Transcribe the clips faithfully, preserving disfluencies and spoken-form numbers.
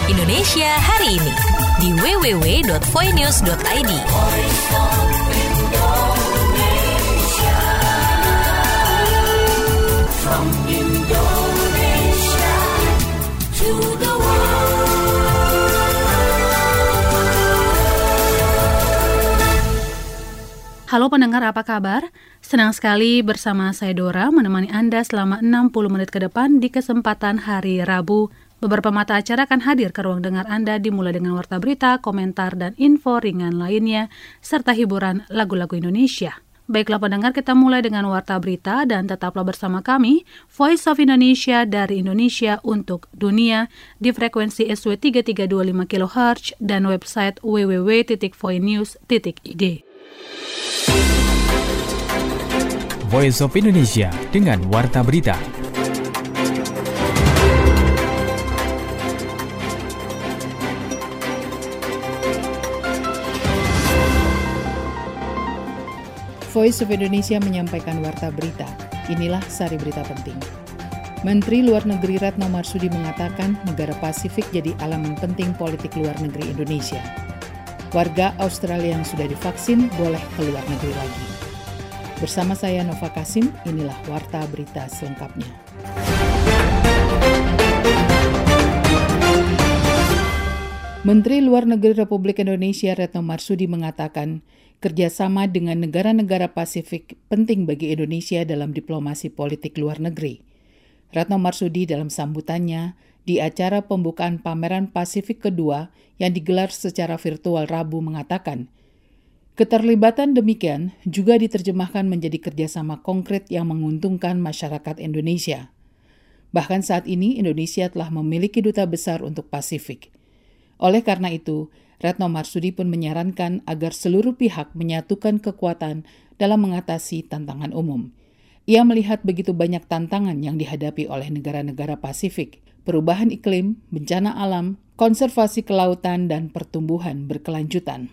Indonesia hari ini di w w w dot voinews dot i d. From Indonesia to the world. Halo pendengar, apa kabar? Senang sekali bersama saya Dora menemani Anda selama enam puluh menit ke depan di kesempatan hari Rabu. Beberapa mata acara akan hadir ke ruang dengar Anda dimulai dengan warta berita, komentar, dan info ringan lainnya, serta hiburan lagu-lagu Indonesia. Baiklah pendengar, kita mulai dengan warta berita dan tetaplah bersama kami, Voice of Indonesia dari Indonesia untuk dunia di frekuensi S W tiga tiga dua lima kilohertz dan website w w w titik voinews titik i d. Voice of Indonesia dengan warta berita. Voice of Indonesia menyampaikan warta berita. Inilah sari berita penting. Menteri Luar Negeri Retno Marsudi mengatakan negara Pasifik jadi elemen penting politik luar negeri Indonesia. Warga Australia yang sudah divaksin boleh keluar negeri lagi. Bersama saya Nova Kasim, inilah warta berita selengkapnya. Menteri Luar Negeri Republik Indonesia Retno Marsudi mengatakan kerjasama dengan negara-negara Pasifik penting bagi Indonesia dalam diplomasi politik luar negeri. Retno Marsudi dalam sambutannya di acara pembukaan pameran Pasifik kedua yang digelar secara virtual Rabu mengatakan, keterlibatan demikian juga diterjemahkan menjadi kerjasama konkret yang menguntungkan masyarakat Indonesia. Bahkan saat ini Indonesia telah memiliki duta besar untuk Pasifik. Oleh karena itu, Retno Marsudi pun menyarankan agar seluruh pihak menyatukan kekuatan dalam mengatasi tantangan umum. Ia melihat begitu banyak tantangan yang dihadapi oleh negara-negara Pasifik, perubahan iklim, bencana alam, konservasi kelautan, dan pertumbuhan berkelanjutan.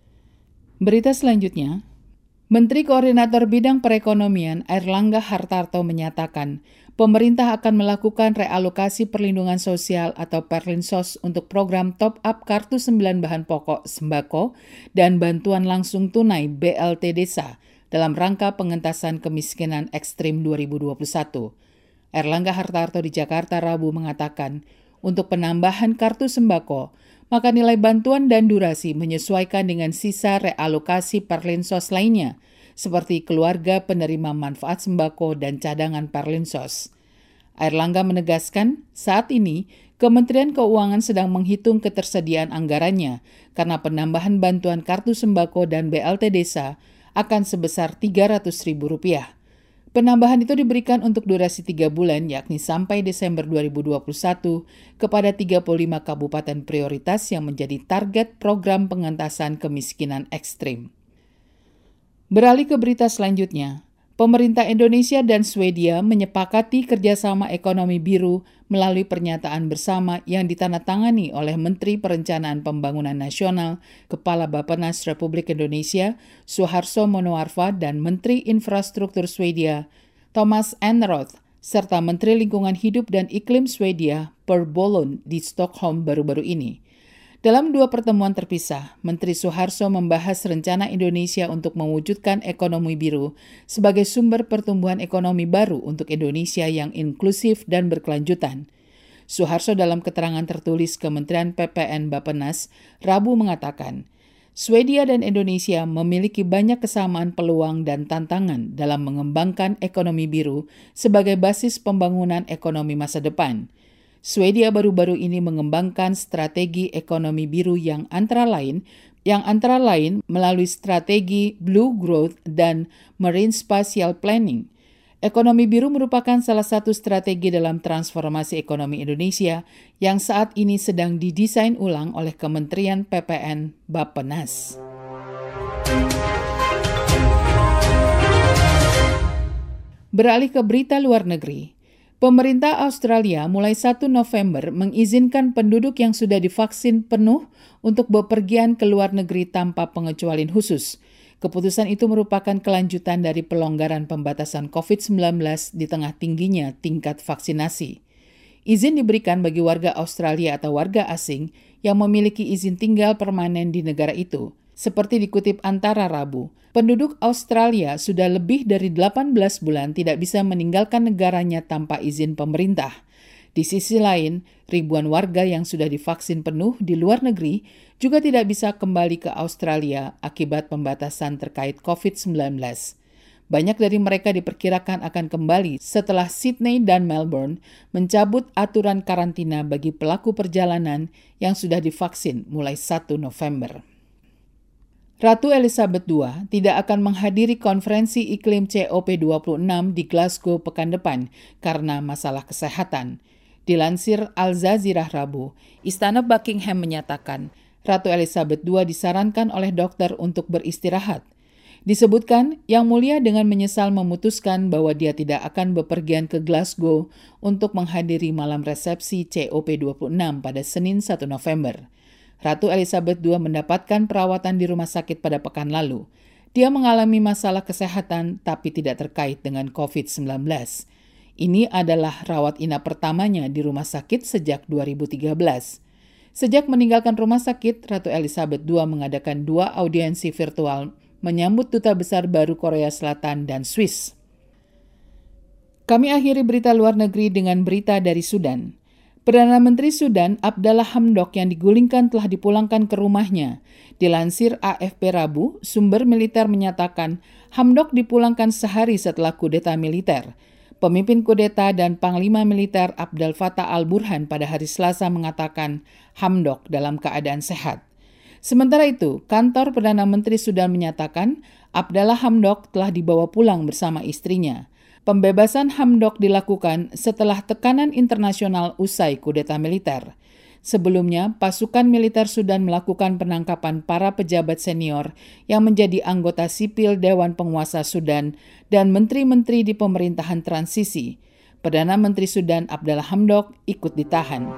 Berita selanjutnya, Menteri Koordinator Bidang Perekonomian Airlangga Hartarto menyatakan pemerintah akan melakukan realokasi perlindungan sosial atau Perlinsos untuk program top-up kartu sembilan bahan pokok sembako dan bantuan langsung tunai B L T Desa dalam rangka pengentasan kemiskinan ekstrim dua ribu dua puluh satu. Airlangga Hartarto di Jakarta Rabu mengatakan, untuk penambahan kartu sembako, maka nilai bantuan dan durasi menyesuaikan dengan sisa realokasi Perlinsos lainnya, seperti keluarga penerima manfaat sembako dan cadangan Perlinsos. Airlangga menegaskan, saat ini Kementerian Keuangan sedang menghitung ketersediaan anggarannya karena penambahan bantuan kartu sembako dan B L T Desa akan sebesar tiga ratus ribu rupiah. Penambahan itu diberikan untuk durasi tiga bulan, yakni sampai Desember dua ribu dua puluh satu, kepada tiga puluh lima kabupaten prioritas yang menjadi target program pengentasan kemiskinan ekstrim. Beralih ke berita selanjutnya, pemerintah Indonesia dan Swedia menyepakati kerjasama ekonomi biru melalui pernyataan bersama yang ditandatangani oleh Menteri Perencanaan Pembangunan Nasional, Kepala Bappenas Republik Indonesia, Suharto Monoarfa, dan Menteri Infrastruktur Swedia, Thomas Eneroth, serta Menteri Lingkungan Hidup dan Iklim Swedia, Per Bolund, di Stockholm baru-baru ini. Dalam dua pertemuan terpisah, Menteri Suharto membahas rencana Indonesia untuk mewujudkan ekonomi biru sebagai sumber pertumbuhan ekonomi baru untuk Indonesia yang inklusif dan berkelanjutan. Suharto dalam keterangan tertulis Kementerian P P N Bappenas, Rabu mengatakan, Swedia dan Indonesia memiliki banyak kesamaan peluang dan tantangan dalam mengembangkan ekonomi biru sebagai basis pembangunan ekonomi masa depan. Swedia baru-baru ini mengembangkan strategi ekonomi biru yang antara lain yang antara lain melalui strategi Blue Growth dan Marine Spatial Planning. Ekonomi biru merupakan salah satu strategi dalam transformasi ekonomi Indonesia yang saat ini sedang didesain ulang oleh Kementerian P P N Bappenas. Beralih ke berita luar negeri. Pemerintah Australia mulai satu November mengizinkan penduduk yang sudah divaksin penuh untuk bepergian ke luar negeri tanpa pengecualian khusus. Keputusan itu merupakan kelanjutan dari pelonggaran pembatasan covid sembilan belas di tengah tingginya tingkat vaksinasi. Izin diberikan bagi warga Australia atau warga asing yang memiliki izin tinggal permanen di negara itu. Seperti dikutip Antara Rabu, penduduk Australia sudah lebih dari delapan belas bulan tidak bisa meninggalkan negaranya tanpa izin pemerintah. Di sisi lain, ribuan warga yang sudah divaksin penuh di luar negeri juga tidak bisa kembali ke Australia akibat pembatasan terkait covid sembilan belas. Banyak dari mereka diperkirakan akan kembali setelah Sydney dan Melbourne mencabut aturan karantina bagi pelaku perjalanan yang sudah divaksin mulai satu November. Ratu Elizabeth kedua tidak akan menghadiri konferensi iklim C O P dua puluh enam di Glasgow pekan depan karena masalah kesehatan. Dilansir Al Jazeera Rabu, Istana Buckingham menyatakan Ratu Elizabeth kedua disarankan oleh dokter untuk beristirahat. Disebutkan, Yang Mulia dengan menyesal memutuskan bahwa dia tidak akan bepergian ke Glasgow untuk menghadiri malam resepsi C O P dua puluh enam pada Senin satu November. Ratu Elizabeth kedua mendapatkan perawatan di rumah sakit pada pekan lalu. Dia mengalami masalah kesehatan tapi tidak terkait dengan covid sembilan belas. Ini adalah rawat inap pertamanya di rumah sakit sejak dua ribu tiga belas. Sejak meninggalkan rumah sakit, Ratu Elizabeth kedua mengadakan dua audiensi virtual menyambut duta besar baru Korea Selatan dan Swiss. Kami akhiri berita luar negeri dengan berita dari Sudan. Perdana Menteri Sudan Abdallah Hamdok yang digulingkan telah dipulangkan ke rumahnya. Dilansir A F P Rabu, sumber militer menyatakan Hamdok dipulangkan sehari setelah kudeta militer. Pemimpin kudeta dan Panglima Militer Abdel Fattah al-Burhan pada hari Selasa mengatakan Hamdok dalam keadaan sehat. Sementara itu, kantor Perdana Menteri Sudan menyatakan Abdallah Hamdok telah dibawa pulang bersama istrinya. Pembebasan Hamdok dilakukan setelah tekanan internasional usai kudeta militer. Sebelumnya, pasukan militer Sudan melakukan penangkapan para pejabat senior yang menjadi anggota sipil Dewan Penguasa Sudan dan menteri-menteri di pemerintahan transisi. Perdana Menteri Sudan Abdallah Hamdok ikut ditahan.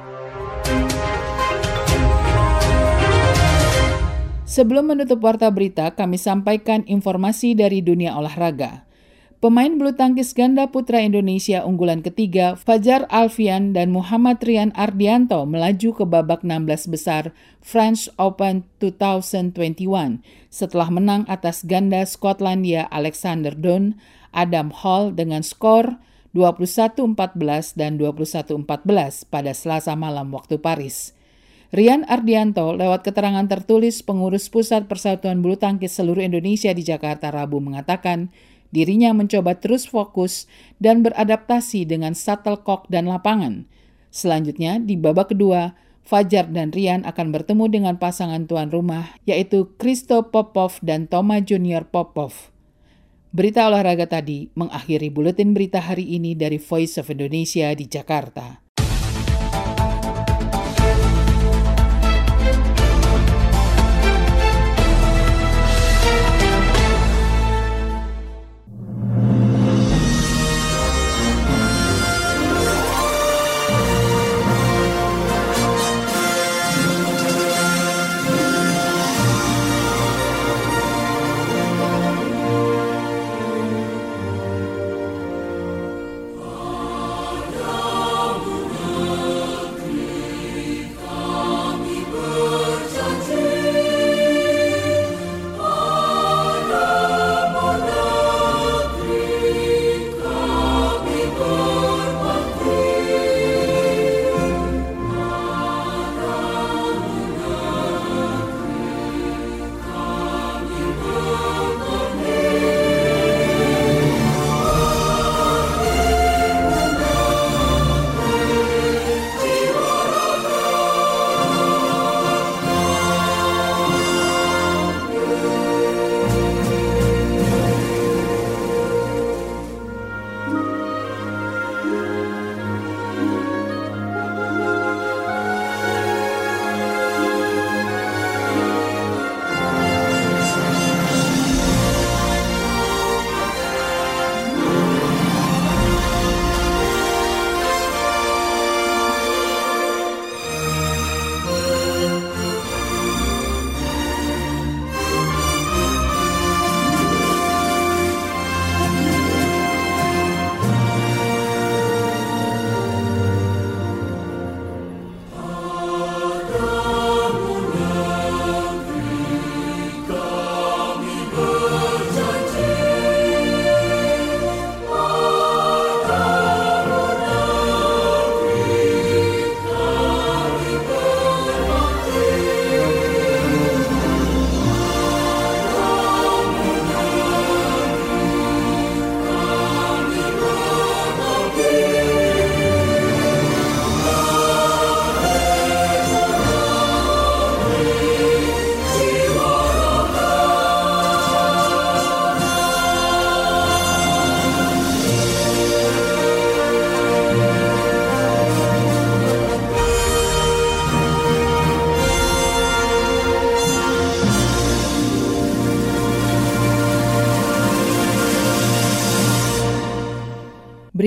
Sebelum menutup warta berita, kami sampaikan informasi dari dunia olahraga. Pemain bulu tangkis ganda putra Indonesia unggulan ketiga Fajar Alfian dan Muhammad Rian Ardianto melaju ke babak enam belas besar French Open dua ribu dua puluh satu setelah menang atas ganda Skotlandia Alexander Dunn, Adam Hall dengan skor dua puluh satu empat belas dan dua puluh satu empat belas pada Selasa malam waktu Paris. Rian Ardianto lewat keterangan tertulis pengurus Pusat Persatuan Bulu Tangkis Seluruh Indonesia di Jakarta Rabu mengatakan dirinya mencoba terus fokus dan beradaptasi dengan shuttlecock dan lapangan. Selanjutnya, di babak kedua, Fajar dan Rian akan bertemu dengan pasangan tuan rumah, yaitu Christo Popov dan Toma Junior Popov. Berita olahraga tadi mengakhiri buletin berita hari ini dari Voice of Indonesia di Jakarta.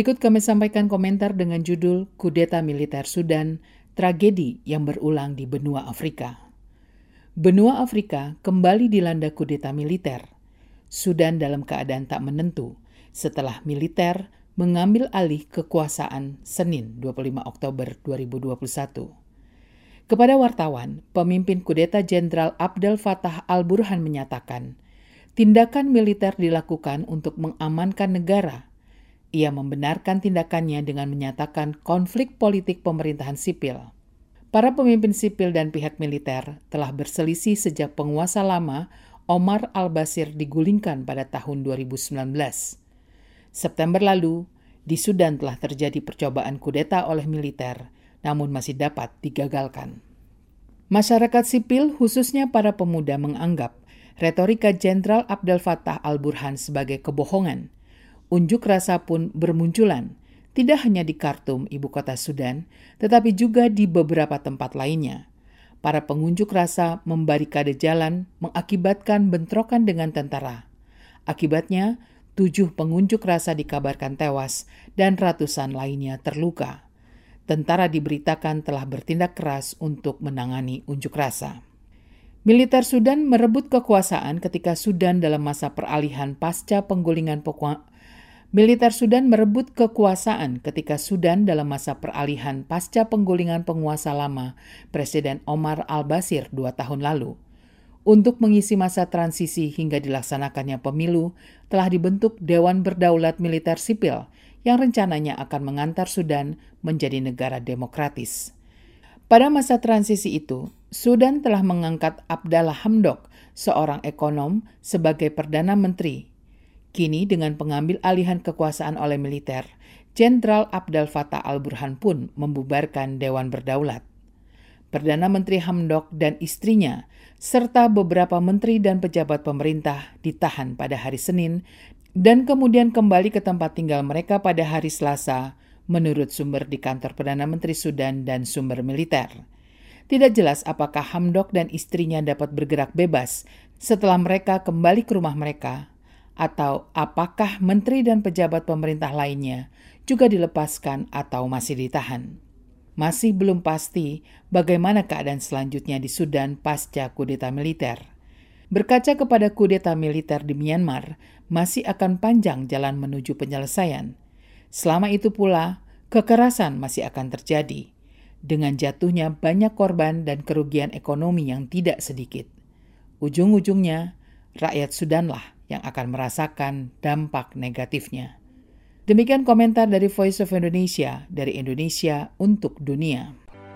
Berikut kami sampaikan komentar dengan judul Kudeta Militer Sudan, Tragedi yang Berulang di Benua Afrika. Benua Afrika kembali dilanda kudeta militer. Sudan dalam keadaan tak menentu setelah militer mengambil alih kekuasaan Senin dua puluh lima Oktober dua ribu dua puluh satu. Kepada wartawan, pemimpin kudeta Jenderal Abdel Fattah al-Burhan menyatakan, tindakan militer dilakukan untuk mengamankan negara. Ia membenarkan tindakannya dengan menyatakan konflik politik pemerintahan sipil. Para pemimpin sipil dan pihak militer telah berselisih sejak penguasa lama Omar al-Bashir digulingkan pada tahun dua ribu sembilan belas. September lalu, di Sudan telah terjadi percobaan kudeta oleh militer, namun masih dapat digagalkan. Masyarakat sipil, khususnya para pemuda, menganggap retorika Jenderal Abdel Fattah al-Burhan sebagai kebohongan. Unjuk rasa pun bermunculan, tidak hanya di Khartoum, ibu kota Sudan, tetapi juga di beberapa tempat lainnya. Para pengunjuk rasa membarikade jalan mengakibatkan bentrokan dengan tentara. Akibatnya, tujuh pengunjuk rasa dikabarkan tewas dan ratusan lainnya terluka. Tentara diberitakan telah bertindak keras untuk menangani unjuk rasa. Militer Sudan merebut kekuasaan ketika Sudan dalam masa peralihan pasca penggulingan pokok Militer Sudan merebut kekuasaan ketika Sudan dalam masa peralihan pasca penggulingan penguasa lama, Presiden Omar al-Bashir dua tahun lalu. Untuk mengisi masa transisi hingga dilaksanakannya pemilu, telah dibentuk Dewan Berdaulat Militer Sipil yang rencananya akan mengantar Sudan menjadi negara demokratis. Pada masa transisi itu, Sudan telah mengangkat Abdallah Hamdok, seorang ekonom, sebagai Perdana Menteri. Kini dengan pengambil alihan kekuasaan oleh militer, Jenderal Abdel Fattah al-Burhan pun membubarkan Dewan Berdaulat. Perdana Menteri Hamdok dan istrinya, serta beberapa menteri dan pejabat pemerintah ditahan pada hari Senin dan kemudian kembali ke tempat tinggal mereka pada hari Selasa, menurut sumber di kantor Perdana Menteri Sudan dan sumber militer. Tidak jelas apakah Hamdok dan istrinya dapat bergerak bebas setelah mereka kembali ke rumah mereka, atau apakah menteri dan pejabat pemerintah lainnya juga dilepaskan atau masih ditahan. Masih belum pasti bagaimana keadaan selanjutnya di Sudan pasca kudeta militer. Berkaca kepada kudeta militer di Myanmar, masih akan panjang jalan menuju penyelesaian. Selama itu pula, kekerasan masih akan terjadi, dengan jatuhnya banyak korban dan kerugian ekonomi yang tidak sedikit. Ujung-ujungnya, rakyat Sudanlah yang akan merasakan dampak negatifnya. Demikian komentar dari Voice of Indonesia, dari Indonesia untuk dunia.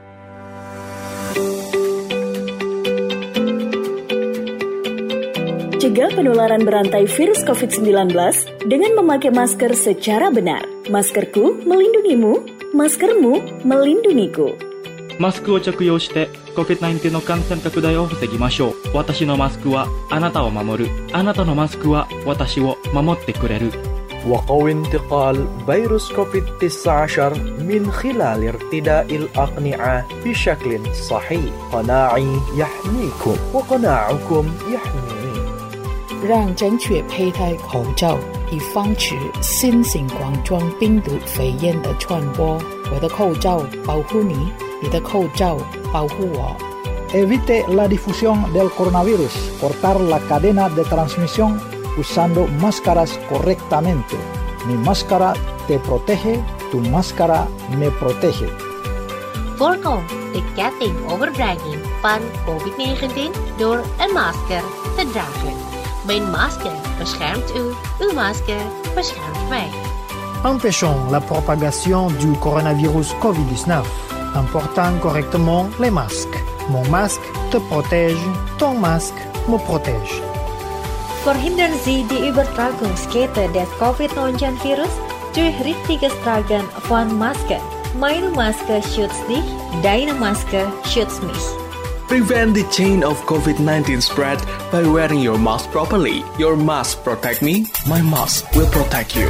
Cegah penularan berantai virus covid sembilan belas dengan memakai masker secara benar. Maskerku melindungimu, maskermu melindungiku. マスクを着用して コビッドナインティーン の感染拡大を防ぎましょう。私のマスクはあなたを守る。あなたのマスクは私を守ってくれる。 وقوي انتقال فيروس كوفيد تسعة عشر من خلال ارتداء الأقنعة بشكل صحيح. قناعي يحميكم وقناعكم يحميني. 让正确佩戴口罩，以防止新型冠状病毒肺炎的传播。我的口罩保护你，你的口罩保护我。 Evite la difusión del coronavirus, cortar la cadena de transmisión usando máscaras correctamente. Mi máscara te protege, tu máscara me protege. Voorkom de ketting overdraging van covid negentien door een masker te dragen. Mijn masker beschermt u, uw masker beschermt mij. Empêchons la propagation du coronavirus covid dix-neuf en portant correctement les masques. Mon masque te protège, ton masque me protège. Förhindrar Sie die Übertragungskette des covid negentien virus durch richtiges Tragen von Masken. Meine Maske schützt dich, deine Maske schützt mich. Prevent the chain of covid nineteen spread by wearing your mask properly. Your mask protect me, my mask will protect you.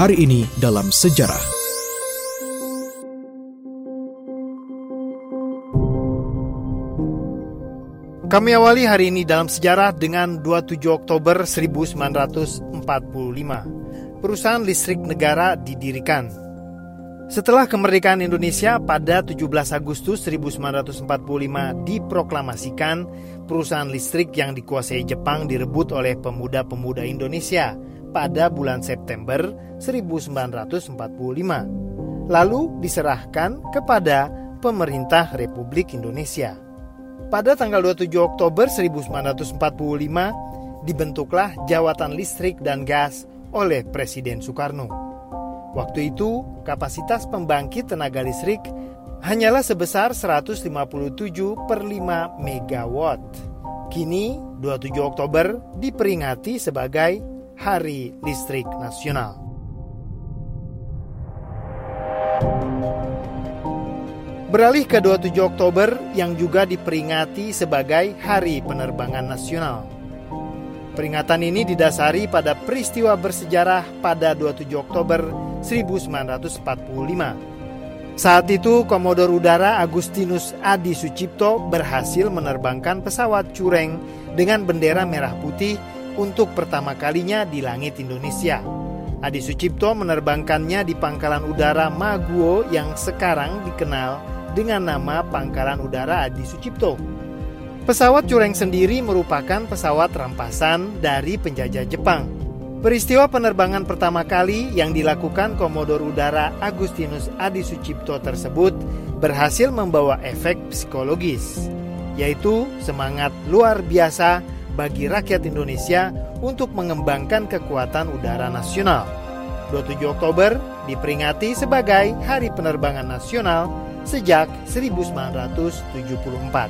Hari ini dalam sejarah. Kami awali hari ini dalam sejarah dengan dua puluh tujuh Oktober seribu sembilan ratus empat puluh lima. Perusahaan listrik negara didirikan. Setelah kemerdekaan Indonesia pada tujuh belas Agustus seribu sembilan ratus empat puluh lima diproklamasikan, perusahaan listrik yang dikuasai Jepang direbut oleh pemuda-pemuda Indonesia pada bulan September seribu sembilan ratus empat puluh lima. Lalu diserahkan kepada pemerintah Republik Indonesia. Pada tanggal dua puluh tujuh Oktober seribu sembilan ratus empat puluh lima, dibentuklah Jawatan Listrik dan Gas oleh Presiden Soekarno. Waktu itu, kapasitas pembangkit tenaga listrik hanyalah sebesar seratus lima puluh tujuh per lima megawatt. Kini, dua puluh tujuh Oktober diperingati sebagai Hari Listrik Nasional. Beralih ke dua puluh tujuh Oktober yang juga diperingati sebagai Hari Penerbangan Nasional. Peringatan ini didasari pada peristiwa bersejarah pada dua puluh tujuh Oktober seribu sembilan ratus empat puluh lima. Saat itu, Komodor Udara Agustinus Adi Sucipto berhasil menerbangkan pesawat Cureng dengan bendera merah putih untuk pertama kalinya di langit Indonesia. Adi Sucipto menerbangkannya di Pangkalan Udara Maguwo yang sekarang dikenal dengan nama Pangkalan Udara Adi Sucipto. Pesawat Cureng sendiri merupakan pesawat rampasan dari penjajah Jepang. Peristiwa penerbangan pertama kali yang dilakukan Komodor Udara Agustinus Adi Sucipto tersebut berhasil membawa efek psikologis, yaitu semangat luar biasa bagi rakyat Indonesia untuk mengembangkan kekuatan udara nasional. dua puluh tujuh Oktober diperingati sebagai Hari Penerbangan Nasional sejak seribu sembilan ratus tujuh puluh empat.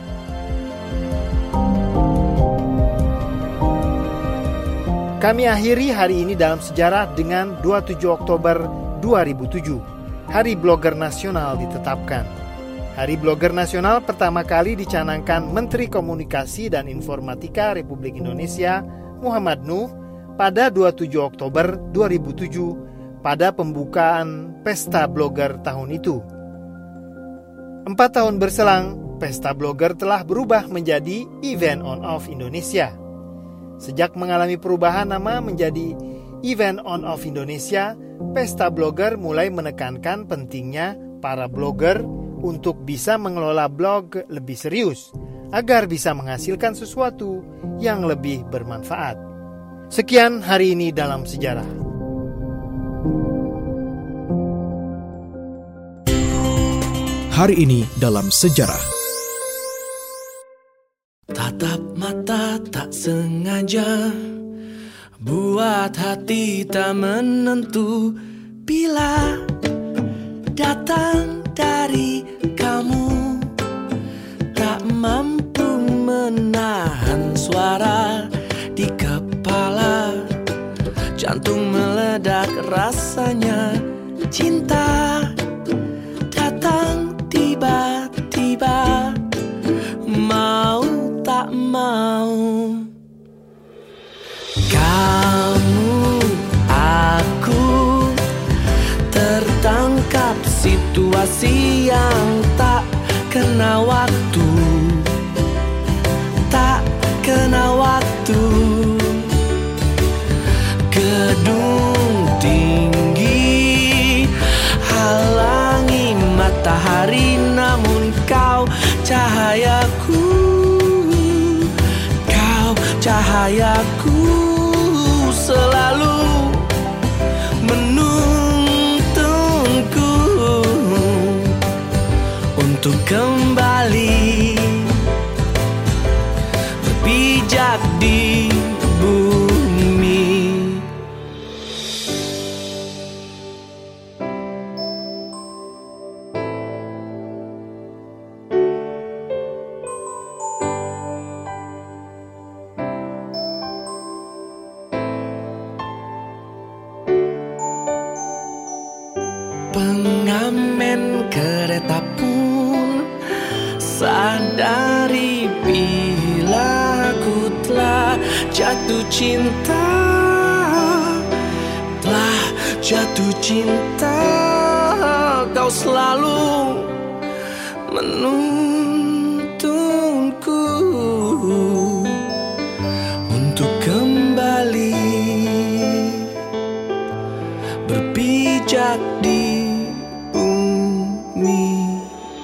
Kami akhiri hari ini dalam sejarah dengan dua puluh tujuh Oktober dua ribu tujuh. Hari Blogger Nasional ditetapkan. Hari Blogger Nasional pertama kali dicanangkan Menteri Komunikasi dan Informatika Republik Indonesia Muhammad Nuh pada dua puluh tujuh Oktober dua ribu tujuh pada pembukaan Pesta Blogger tahun itu. Empat tahun berselang, Pesta Blogger telah berubah menjadi Event On Off Indonesia. Sejak mengalami perubahan nama menjadi Event On Off Indonesia, Pesta Blogger mulai menekankan pentingnya para blogger untuk bisa mengelola blog lebih serius, agar bisa menghasilkan sesuatu yang lebih bermanfaat. Sekian hari ini dalam sejarah. Hari ini dalam sejarah. Tatap mata tak sengaja buat hati tak menentu bila datang dari kamu, tak mampu menahan suara di kepala, jantung meledak rasanya cinta datang tiba-tiba, mau tak mau. Kamu, aku tertangkap situasi yang tak kena waktu, tak kena waktu. Gedung tinggi halangi matahari, namun kau cahayaku, kau cahayaku selalu menuntunku untuk kembali berpijak di bumi. Pengamen kereta pun sadari bila ku telah jatuh cinta, telah jatuh cinta, kau selalu menuntunku untuk kembali berpijak di bumi.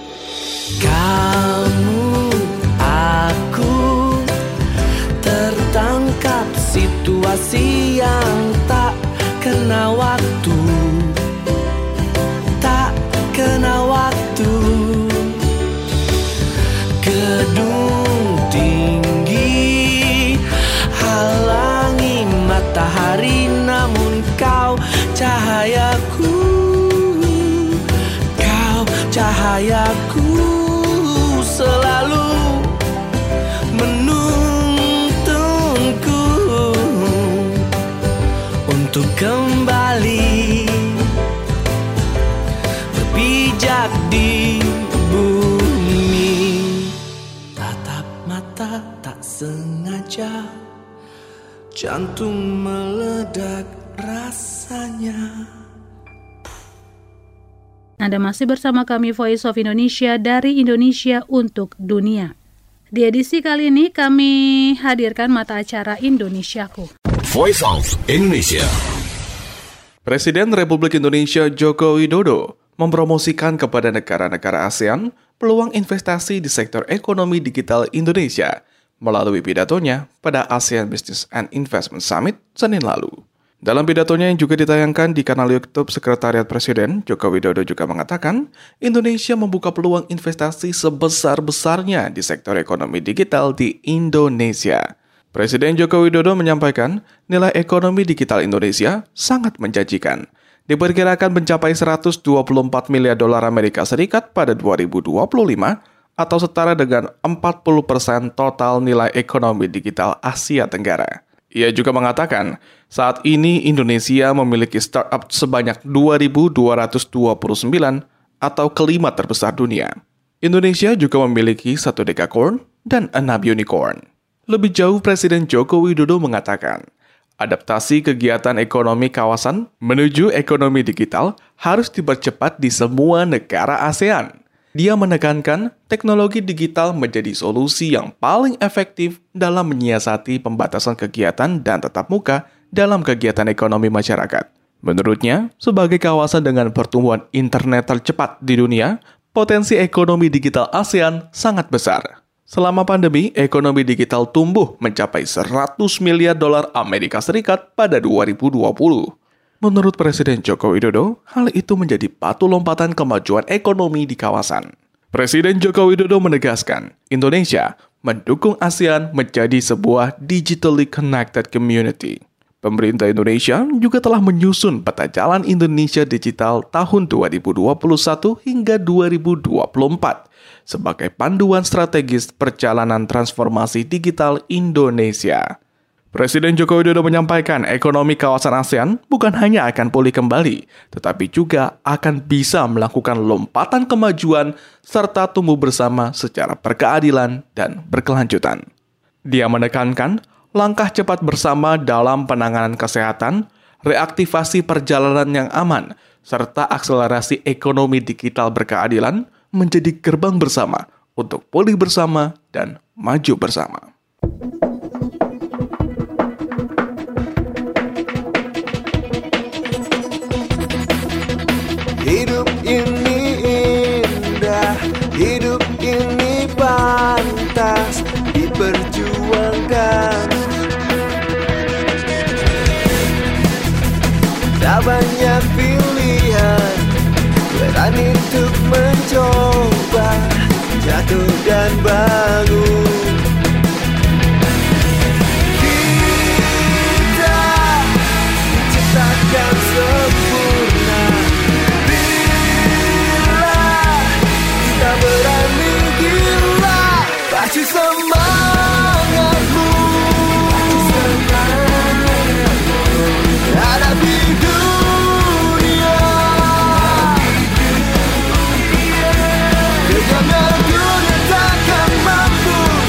Kamu, aku tertangkap situasi yang tak kena waktu, tak kena waktu. Gedung tinggi halangi matahari, namun kau cahayaku, kau cahayaku selalu menuntunku untuk kembali berpijak di bumi. Tatap mata tak sengaja, jantung meledak rasanya. Anda masih bersama kami Voice of Indonesia dari Indonesia untuk Dunia. Di edisi kali ini kami hadirkan mata acara Indonesiaku. Voice of Indonesia. Presiden Republik Indonesia Joko Widodo mempromosikan kepada negara-negara ASEAN peluang investasi di sektor ekonomi digital Indonesia melalui pidatonya pada ASEAN Business and Investment Summit Senin lalu. Dalam pidatonya yang juga ditayangkan di kanal YouTube Sekretariat Presiden, Joko Widodo juga mengatakan Indonesia membuka peluang investasi sebesar-besarnya di sektor ekonomi digital di Indonesia. Presiden Joko Widodo menyampaikan nilai ekonomi digital Indonesia sangat menjanjikan. Diperkirakan mencapai seratus dua puluh empat miliar dolar Amerika Serikat pada dua ribu dua puluh lima atau setara dengan empat puluh persen total nilai ekonomi digital Asia Tenggara. Ia juga mengatakan, saat ini Indonesia memiliki startup sebanyak dua ribu dua ratus dua puluh sembilan atau kelima terbesar dunia. Indonesia juga memiliki satu decacorn dan enam unicorn. Lebih jauh, Presiden Joko Widodo mengatakan, adaptasi kegiatan ekonomi kawasan menuju ekonomi digital harus dipercepat di semua negara ASEAN. Dia menekankan teknologi digital menjadi solusi yang paling efektif dalam menyiasati pembatasan kegiatan dan tatap muka dalam kegiatan ekonomi masyarakat. Menurutnya, sebagai kawasan dengan pertumbuhan internet tercepat di dunia, potensi ekonomi digital ASEAN sangat besar. Selama pandemi, ekonomi digital tumbuh mencapai seratus miliar dolar Amerika Serikat pada dua ribu dua puluh. Menurut Presiden Joko Widodo, hal itu menjadi batu lompatan kemajuan ekonomi di kawasan. Presiden Joko Widodo menegaskan, Indonesia mendukung ASEAN menjadi sebuah digitally connected community. Pemerintah Indonesia juga telah menyusun peta jalan Indonesia Digital tahun dua ribu dua puluh satu hingga dua ribu dua puluh empat sebagai panduan strategis perjalanan transformasi digital Indonesia. Presiden Joko Widodo menyampaikan ekonomi kawasan ASEAN bukan hanya akan pulih kembali, tetapi juga akan bisa melakukan lompatan kemajuan serta tumbuh bersama secara berkeadilan dan berkelanjutan. Dia menekankan langkah cepat bersama dalam penanganan kesehatan, reaktivasi perjalanan yang aman, serta akselerasi ekonomi digital berkeadilan menjadi gerbang bersama untuk pulih bersama dan maju bersama. Hidup ini indah, hidup ini pantas diperjuangkan. Tak banyak pilihan, berani untuk mencoba, jatuh dan bangun. Kita ciptakan sempurna. Kita berani gila, pacu semangatmu, hadapi dunia, dengan dunia takkan mampu.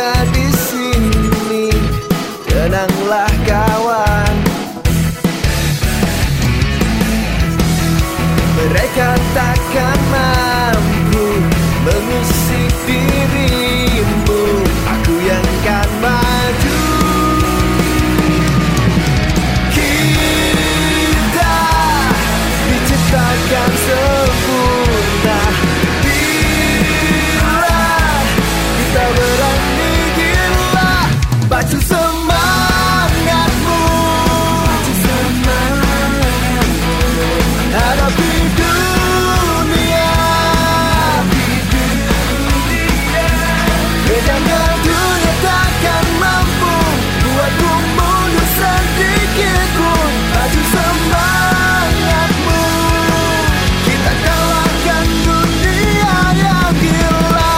ada di sini. Tenanglah kawan, mereka takkan mampu mengusik dirimu. Aku yang kan maju. Kita diciptakan sempurna. Bila kita berani gila, baju semangatmu, baju semangatmu. Hadapi dunia, jangan dunia takkan mampu buatku mundur sedikit pun. Baju semangatmu, kita kalahkan dunia yang gila.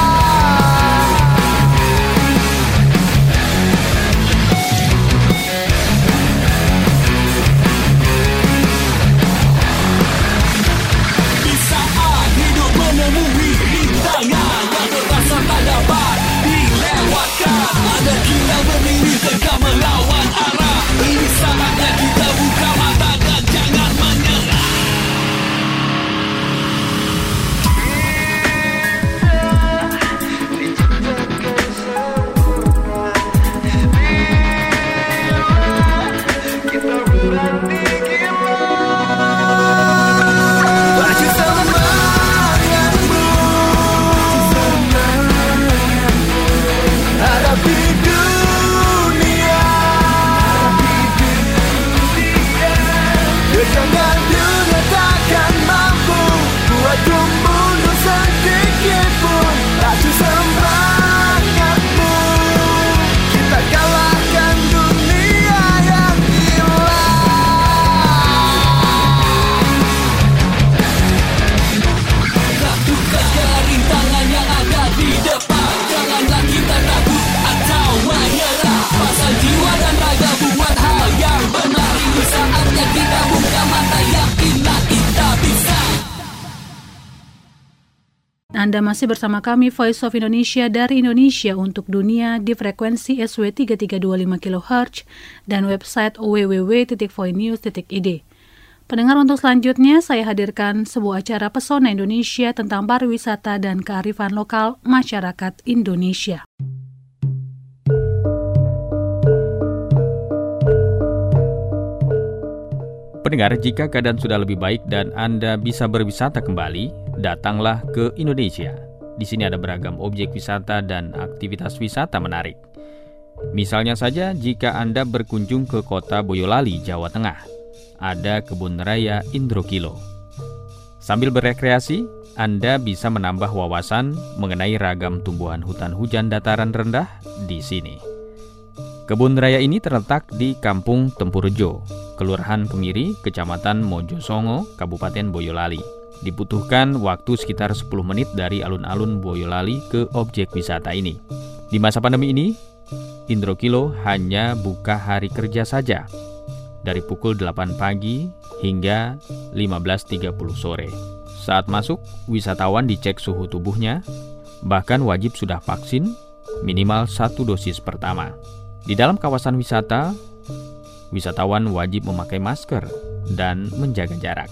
Di saat hidup menemui rintangan yang terasa tak dapat dilewatkan, ada kita berdiri tegak melawan arah. Ini saatnya kita buka mata dan jangan menyerah. Kita berani gila. Baju semangatmu, hadapi dunia. Jangan dunia takkan mampu buatku mundur sedikit pun. Baju semangatmu, kita kalahkan dunia yang gila. Lakukan segala rintangan yang ada di depan. Janganlah kita takut atau menyerah. Pasang jiwa dan raga buat hal yang benar. Ini saatnya kita buka mata, yakinlah kita bisa. Anda masih bersama kami Voice of Indonesia dari Indonesia untuk dunia di frekuensi S W tiga tiga dua lima kilohertz dan website w w w titik voinews titik i d. Pendengar, untuk selanjutnya saya hadirkan sebuah acara Pesona Indonesia tentang pariwisata dan kearifan lokal masyarakat Indonesia. Pendengar, jika keadaan sudah lebih baik dan Anda bisa berwisata kembali, datanglah ke Indonesia. Di sini ada beragam objek wisata dan aktivitas wisata menarik. Misalnya saja jika Anda berkunjung ke kota Boyolali, Jawa Tengah, ada Kebun Raya Indrokilo. Sambil berekreasi, Anda bisa menambah wawasan mengenai ragam tumbuhan hutan hujan dataran rendah di sini. Kebun raya ini terletak di Kampung Tempurejo, Kelurahan Kemiri, Kecamatan Mojosongo, Kabupaten Boyolali. Dibutuhkan waktu sekitar sepuluh menit dari alun-alun Boyolali ke objek wisata ini. Di masa pandemi ini, Indrokilo hanya buka hari kerja saja, dari pukul delapan pagi hingga lima belas tiga puluh sore. Saat masuk, wisatawan dicek suhu tubuhnya, bahkan wajib sudah vaksin minimal satu dosis pertama. Di dalam kawasan wisata, wisatawan wajib memakai masker dan menjaga jarak.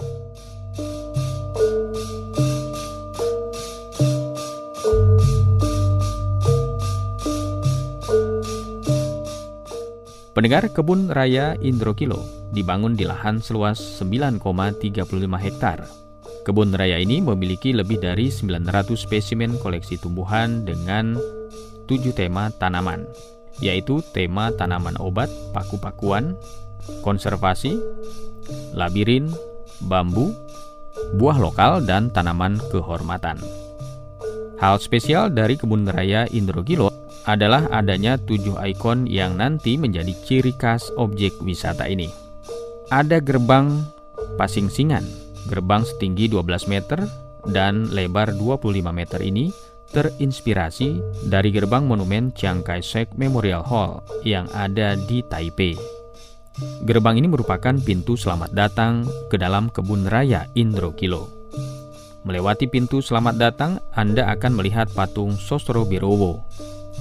Pendengar, Kebun Raya Indrokilo dibangun di lahan seluas sembilan koma tiga lima hektar. Kebun raya ini memiliki lebih dari sembilan ratus spesimen koleksi tumbuhan dengan tujuh tema tanaman, yaitu tema tanaman obat, paku-pakuan, konservasi, labirin, bambu, buah lokal, dan tanaman kehormatan. Hal spesial dari Kebun Raya Indrokilo adalah adanya tujuh ikon yang nanti menjadi ciri khas objek wisata ini. Ada gerbang Pasingsingan, gerbang setinggi dua belas meter dan lebar dua puluh lima meter ini terinspirasi dari gerbang monumen Chiang Kai-shek Memorial Hall yang ada di Taipei. Gerbang ini merupakan pintu selamat datang ke dalam Kebun Raya Indrokilo. Melewati pintu selamat datang, Anda akan melihat patung Sosro Birowo.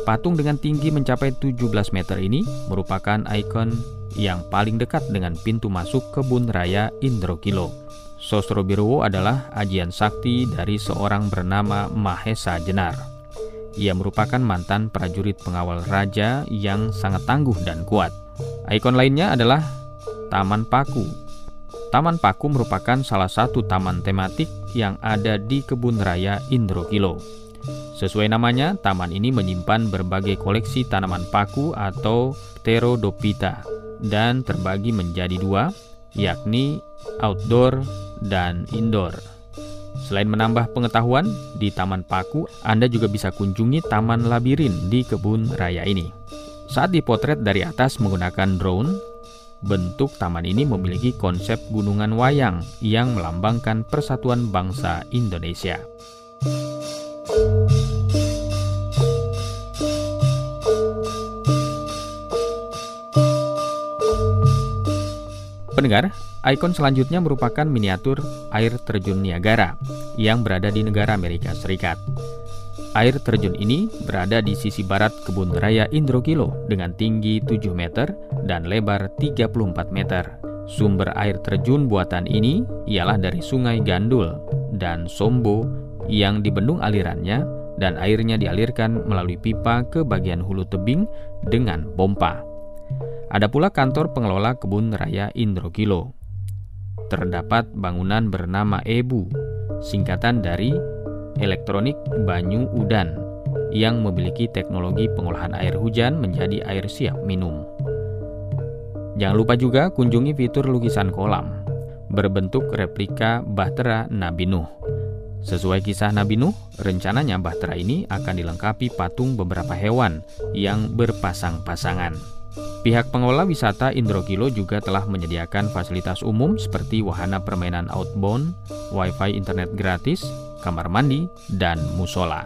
Patung dengan tinggi mencapai tujuh belas meter ini merupakan ikon yang paling dekat dengan pintu masuk Kebun Raya Indrokilo. Sosrobirowo adalah ajian sakti dari seorang bernama Mahesa Jenar. Ia merupakan mantan prajurit pengawal raja yang sangat tangguh dan kuat. Ikon lainnya adalah Taman Paku. Taman Paku merupakan salah satu taman tematik yang ada di Kebun Raya Indrokilo. Sesuai namanya, taman ini menyimpan berbagai koleksi tanaman paku atau Pterodophyta dan terbagi menjadi dua, yakni outdoor dan indoor. Selain menambah pengetahuan di Taman Paku, Anda juga bisa kunjungi Taman Labirin di Kebun Raya ini. Saat dipotret dari atas menggunakan drone, bentuk taman ini memiliki konsep gunungan wayang yang melambangkan persatuan bangsa Indonesia. Pendengar, ikon selanjutnya merupakan miniatur air terjun Niagara yang berada di negara Amerika Serikat. Air terjun ini berada di sisi barat Kebun Raya Indrokilo dengan tinggi tujuh meter dan lebar tiga puluh empat meter. Sumber air terjun buatan ini ialah dari Sungai Gandul dan Sombo yang dibendung alirannya dan airnya dialirkan melalui pipa ke bagian hulu tebing dengan pompa. Ada pula kantor pengelola Kebun Raya Indrokilo. Terdapat bangunan bernama EBU, singkatan dari Elektronik Banyu Udan, yang memiliki teknologi pengolahan air hujan menjadi air siap minum. Jangan lupa juga kunjungi fitur lukisan kolam, berbentuk replika Bahtera Nabi Nuh. Sesuai kisah Nabi Nuh, rencananya Bahtera ini akan dilengkapi patung beberapa hewan yang berpasang-pasangan. Pihak pengelola wisata Indrokilo juga telah menyediakan fasilitas umum seperti wahana permainan outbound, wifi internet gratis, kamar mandi, dan musola.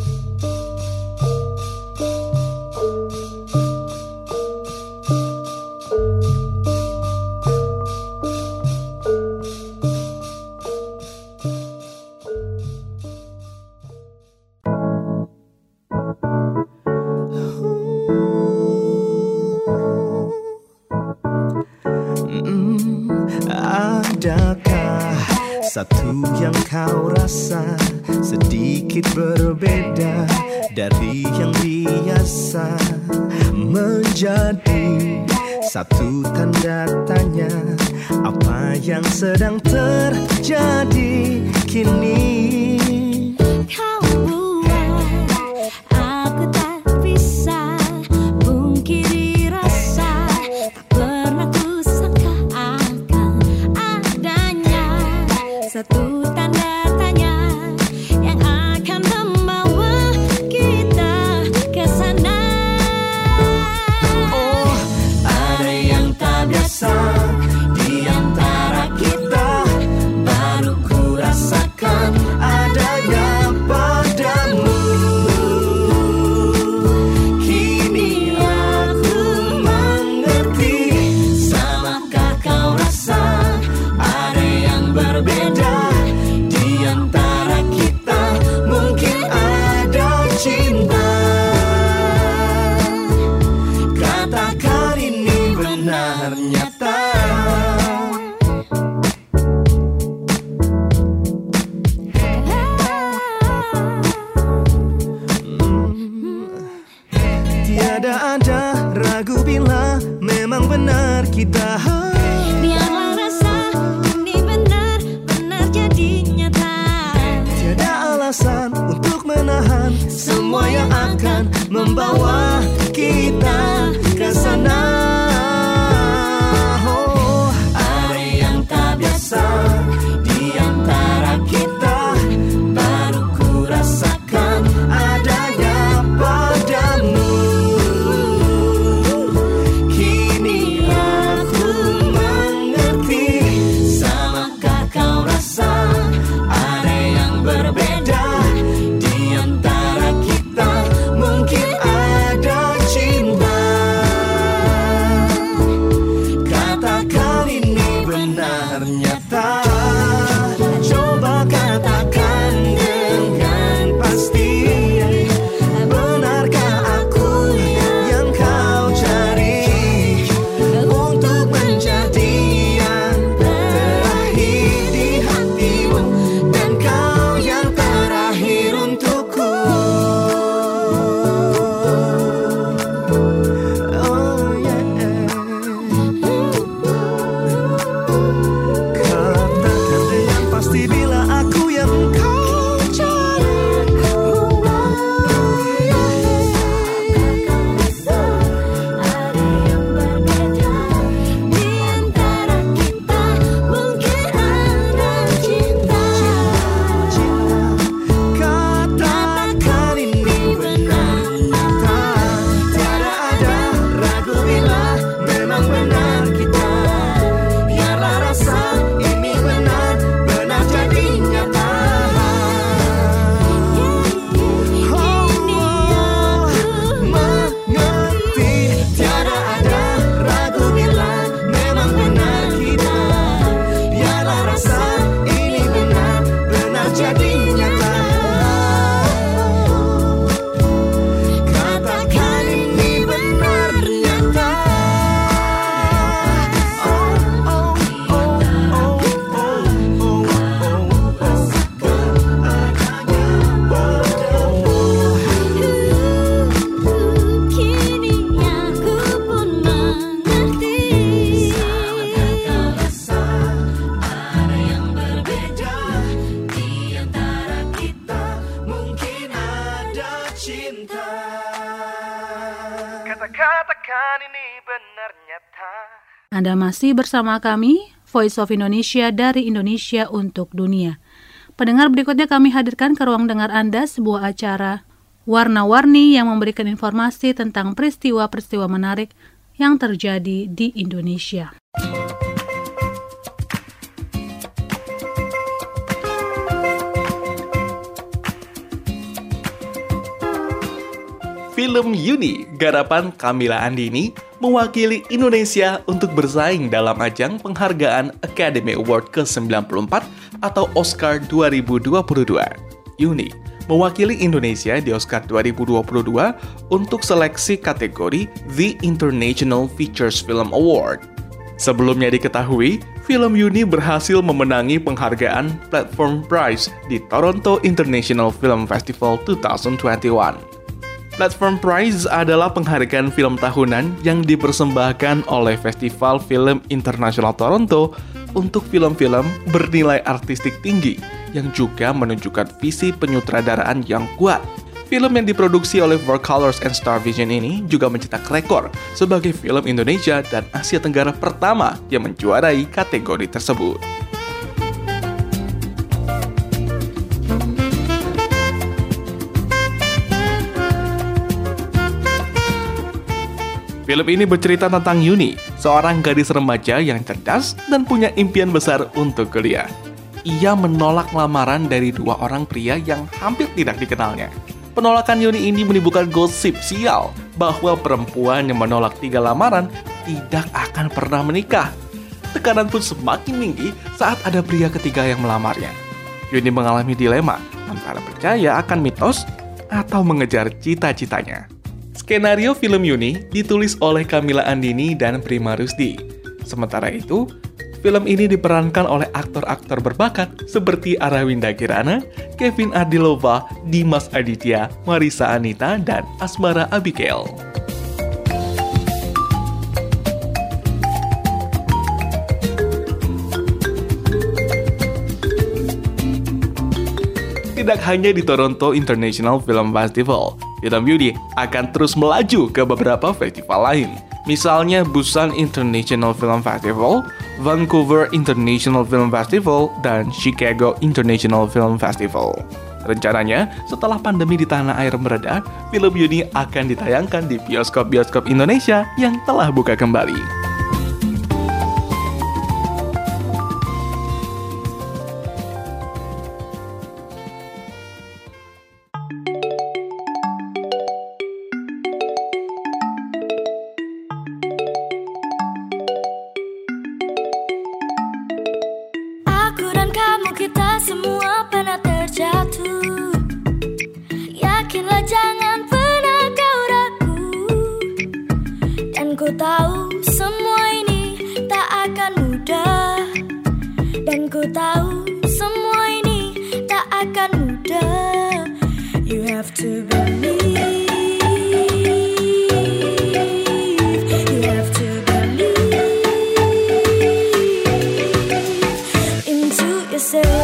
Adakah satu yang kau rasa sedikit berbeda dari yang biasa, menjadi satu tanda tanya apa yang sedang terjadi kini? Tiada ada ragu bila memang benar kita. Biarlah rasa ini benar-benar jadi nyata. Tiada alasan untuk menahan semua yang akan membawa kita ke sana. Oh, ada yang tak biasa di antara kita, baru ku rasakan adanya padamu. Berbeda di antara kita, mungkin ada bisa katakan ini benar nyata. Anda masih bersama kami, Voice of Indonesia dari Indonesia untuk Dunia. Pendengar, berikutnya kami hadirkan ke ruang dengar Anda sebuah acara warna-warni yang memberikan informasi tentang peristiwa-peristiwa menarik yang terjadi di Indonesia. Film Yuni, garapan Kamila Andini, mewakili Indonesia untuk bersaing dalam ajang penghargaan Academy Award ke sembilan puluh empat atau Oscar dua ribu dua puluh dua. Yuni mewakili Indonesia di Oscar dua ribu dua puluh dua untuk seleksi kategori The International Features Film Award. Sebelumnya diketahui, film Yuni berhasil memenangi penghargaan Platform Prize di Toronto International Film Festival dua ribu dua puluh satu. Platform Prize adalah penghargaan film tahunan yang dipersembahkan oleh Festival Film Internasional Toronto untuk film-film bernilai artistik tinggi yang juga menunjukkan visi penyutradaraan yang kuat. Film yang diproduksi oleh Four Colors and Star Vision ini juga mencetak rekor sebagai film Indonesia dan Asia Tenggara pertama yang menjuarai kategori tersebut. Film ini bercerita tentang Yuni, seorang gadis remaja yang cerdas dan punya impian besar untuk kuliah. Ia menolak lamaran dari dua orang pria yang hampir tidak dikenalnya. Penolakan Yuni ini menimbulkan gosip sial bahwa perempuan yang menolak tiga lamaran tidak akan pernah menikah. Tekanan pun semakin tinggi saat ada pria ketiga yang melamarnya. Yuni mengalami dilema antara percaya akan mitos atau mengejar cita-citanya. Skenario film Yuni ditulis oleh Kamila Andini dan Prima Rusdi. Sementara itu, film ini diperankan oleh aktor-aktor berbakat seperti Arawinda Kirana, Kevin Ardilova, Dimas Aditya, Marisa Anita, dan Asmara Abigail. Tidak hanya di Toronto International Film Festival, film Yuni akan terus melaju ke beberapa festival lain. Misalnya Busan International Film Festival, Vancouver International Film Festival, dan Chicago International Film Festival. Rencananya, setelah pandemi di tanah air mereda, film Yuni akan ditayangkan di bioskop-bioskop Indonesia yang telah buka kembali. Semua pernah terjatuh. Yakinlah jangan pernah kau ragu. Dan ku tahu semua ini tak akan mudah. Dan ku tahu semua ini tak akan mudah. You have to believe. You have to believe into yourself.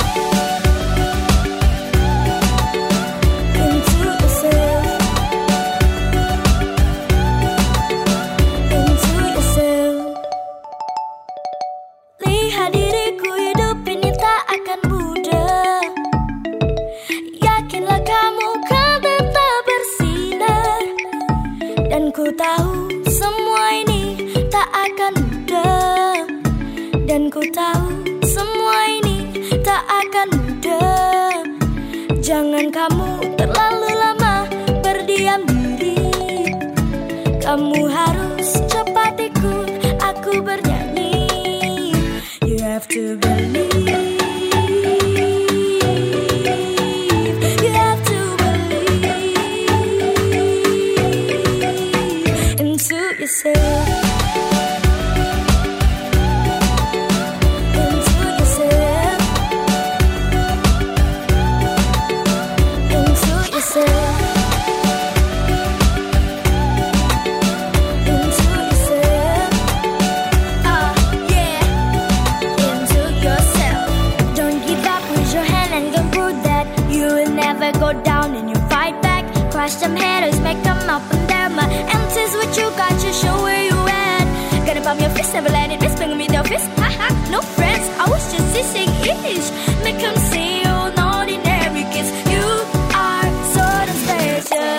Ku tahu semua ini tak akan mudah. Dan ku tahu semua ini tak akan mudah. Jangan kamu terlalu lama berdiam diri. Kamu harus cepat ikut aku bernyanyi. You have to believe. Crush them haters, make them up and down. My empty bump your fist, never let it miss, bang with your fist. Ha ha, no friends, I was just teasing ish. Make them see you ordinary kids. You are so damn special.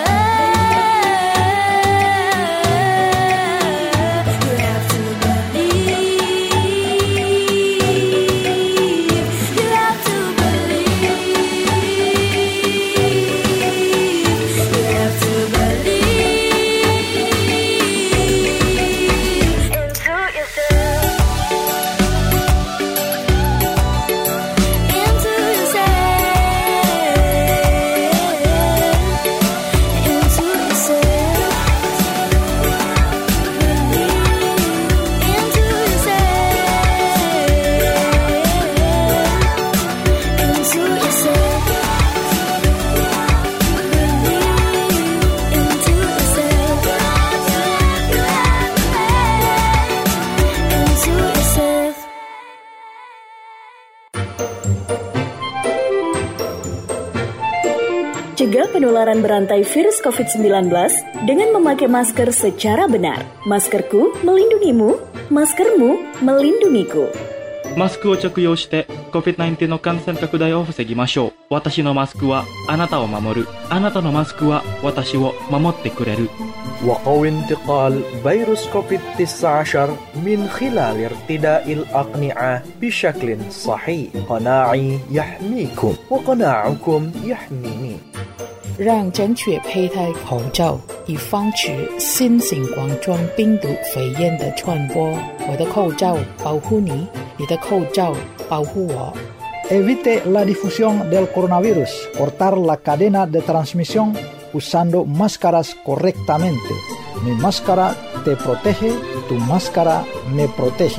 Cegah penularan berantai virus covid sembilan belas dengan memakai masker secara benar. Maskerku melindungimu, maskermu melindungiku. マスクを着用して コビッドナインティーン の感染拡大を防ぎましょう。私のマスクはあなたを守る。あなたのマスクは私を守ってくれる。 وقوي انتقال فيروس كوفيد تسعة عشر من خلال ارتداء الأقنعة بشكل صحيح. قناعي يحميكم وقناعكم يحميني. 让正确佩戴口罩，以防止新型冠状病毒肺炎的传播。我的口罩保护你，你的口罩保护我。 Evite la difusión del coronavirus. Cortar la cadena de transmisión usando máscaras correctamente. Mi máscara te protege, tu máscara me protege.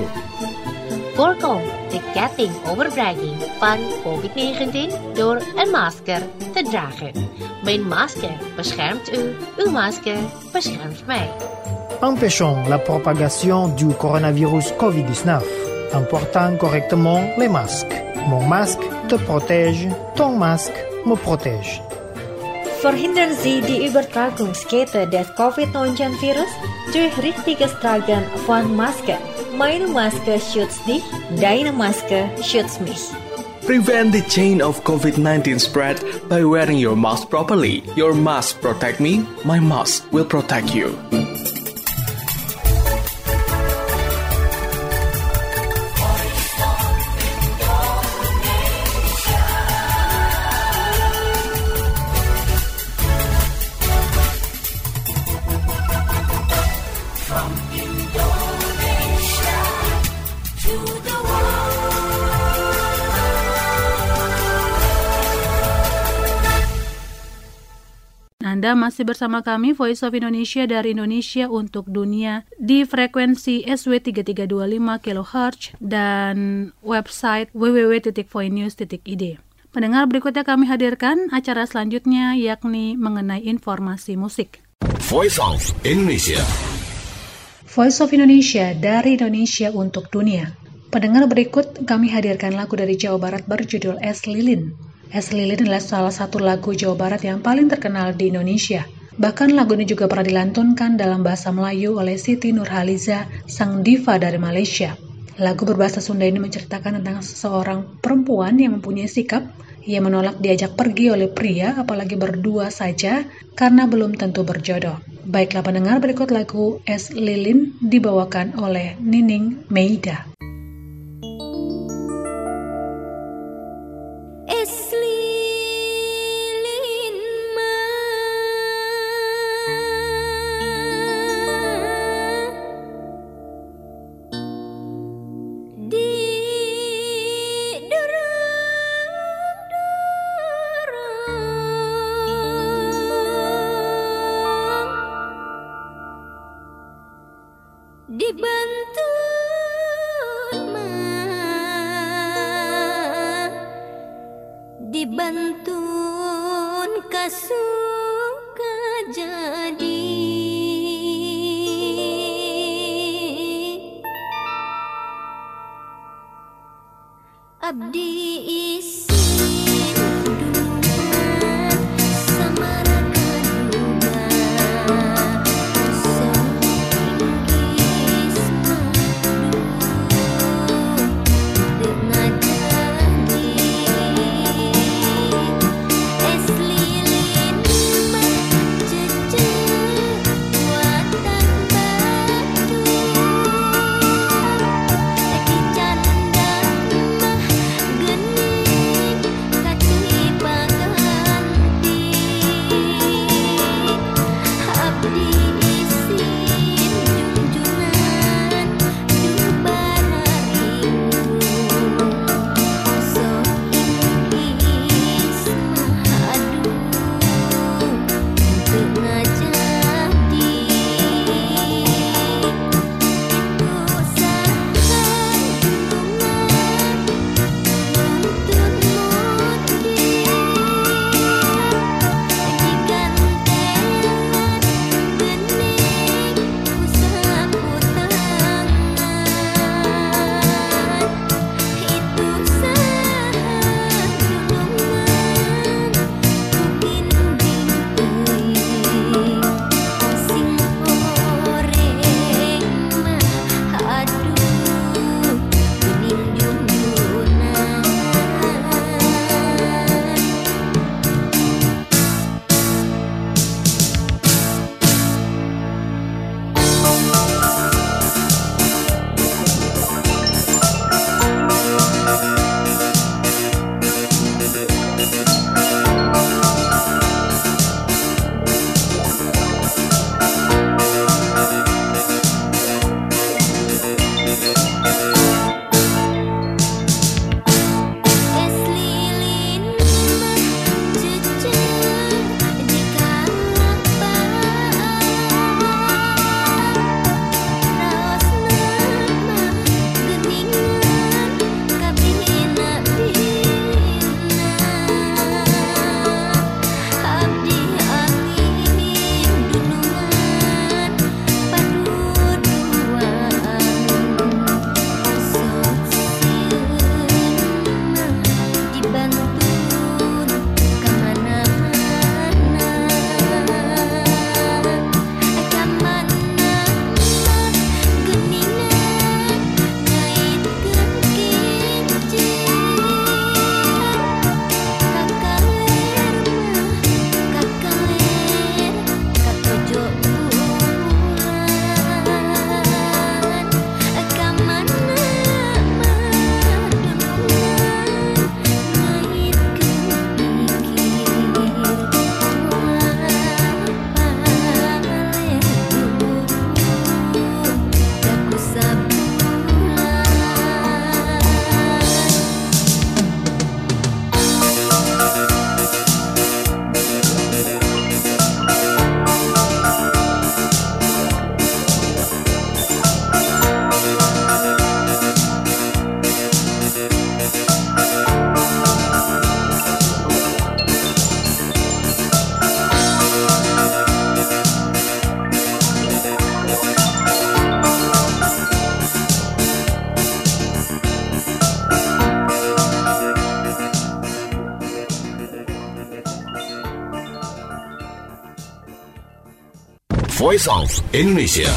Voorkom de ketting overdraging van covid negentien door een masker te dragen. Mijn masker beschermt u, uw masker beschermt mij. Empêchons la propagation du coronavirus covid dix-neuf en portant correctement les masques. Mon masque te protège, ton masque me protège. Verhindern Sie die Übertragungskette des covid neunzehn Virus durch richtiges Tragen von Masken. Meine Maske schützt dich, deine Maske schützt mich. Prevent the chain of covid nineteen spread by wearing your mask properly. Your mask protect me, my mask will protect you. Anda masih bersama kami Voice of Indonesia dari Indonesia untuk dunia di frekuensi S W tiga tiga dua lima kilohertz dan website w w w titik voinews titik i d. Pendengar, berikutnya kami hadirkan acara selanjutnya yakni mengenai informasi musik. Voice of Indonesia. Voice of Indonesia dari Indonesia untuk dunia. Pendengar, berikut kami hadirkan lagu dari Jawa Barat berjudul Es Lilin. Es Lilin adalah salah satu lagu Jawa Barat yang paling terkenal di Indonesia. Bahkan lagu ini juga pernah dilantunkan dalam bahasa Melayu oleh Siti Nurhaliza, sang diva dari Malaysia. Lagu berbahasa Sunda ini menceritakan tentang seseorang perempuan yang mempunyai sikap ia menolak diajak pergi oleh pria, apalagi berdua saja, karena belum tentu berjodoh. Baiklah pendengar, berikut lagu Es Lilin dibawakan oleh Nining Meida. Dibantun kasuka jadi abdi isi Samara kedua Sengkis Voice of Indonesia.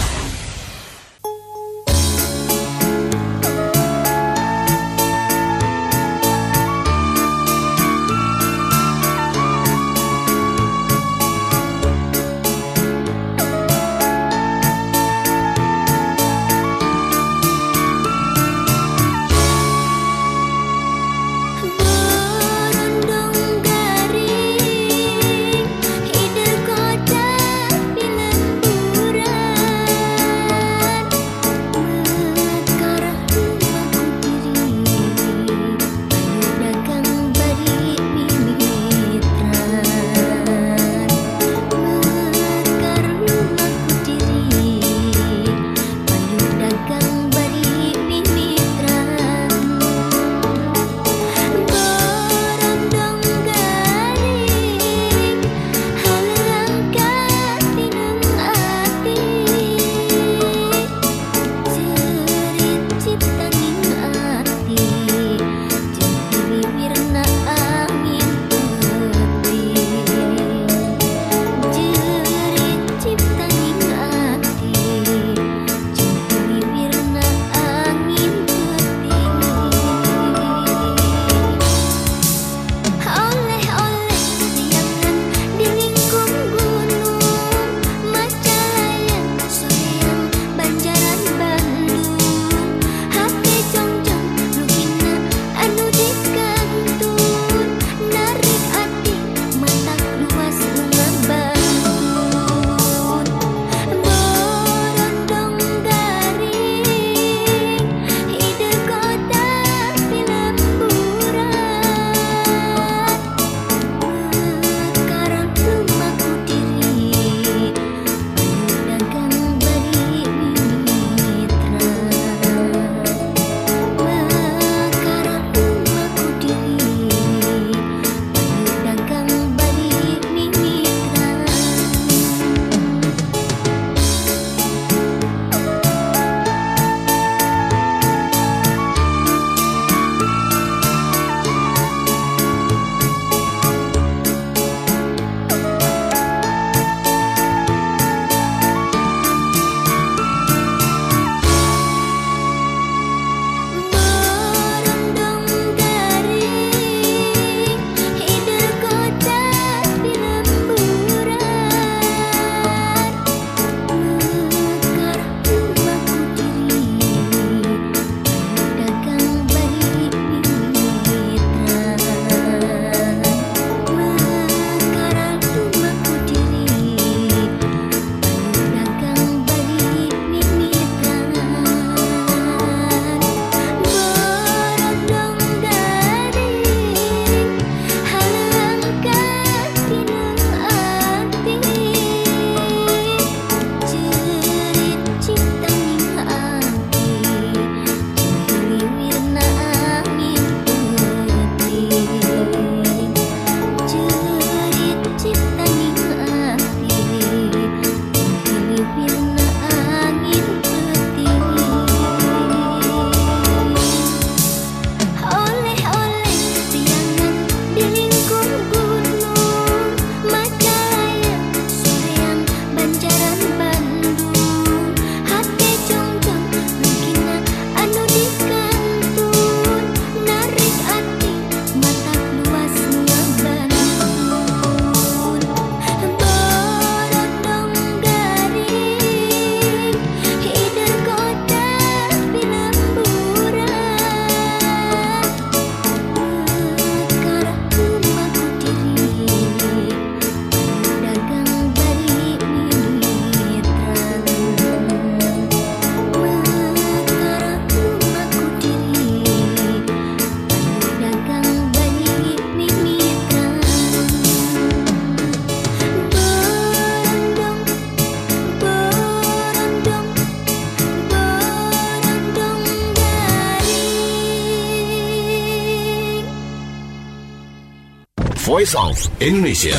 Voice of Indonesia.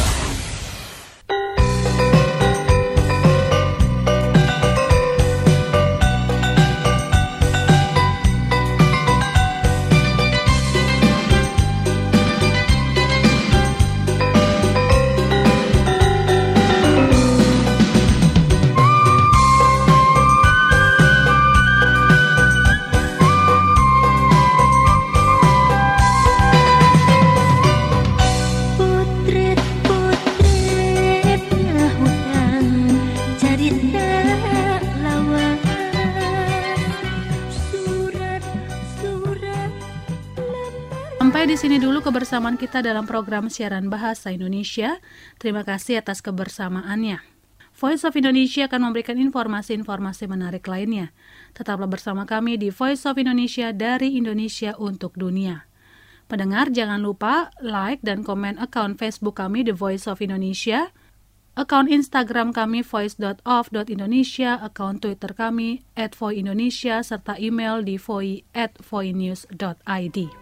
Sampai di sini dulu kebersamaan kita dalam program siaran Bahasa Indonesia. Terima kasih atas kebersamaannya. Voice of Indonesia akan memberikan informasi-informasi menarik lainnya. Tetaplah bersama kami di Voice of Indonesia dari Indonesia untuk dunia. Pendengar, jangan lupa like dan komen akun Facebook kami The Voice of Indonesia, akun Instagram kami voice dot of dot indonesia, akun Twitter kami at voindonesia, serta email di voi at voinews dot id.